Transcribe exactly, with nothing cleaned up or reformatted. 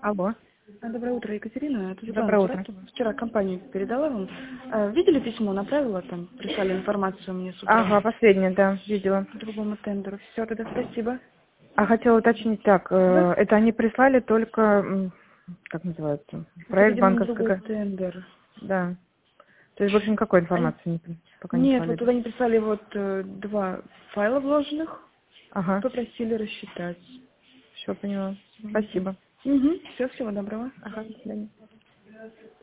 Алло. А, Доброе утро, Екатерина. Это Светлана Доброе утро. Чуракова. Вчера компанию передала вам. А, Видели письмо, направила там, прислали информацию мне с утра Ага, последнее, да, видела. по другому тендеру. Все, тогда спасибо. А хотела уточнить так, Да? э, это они прислали только, м, как называется, Это, проект видимо, на другой банковского, тендер. да. То есть больше никакой Они- информации не, при- пока не Нет, слали, вот да? туда не прислали вот э, два файла вложенных, Ага, попросили рассчитать. все поняла. Спасибо. Угу. Все, всего доброго. Ага, до свидания.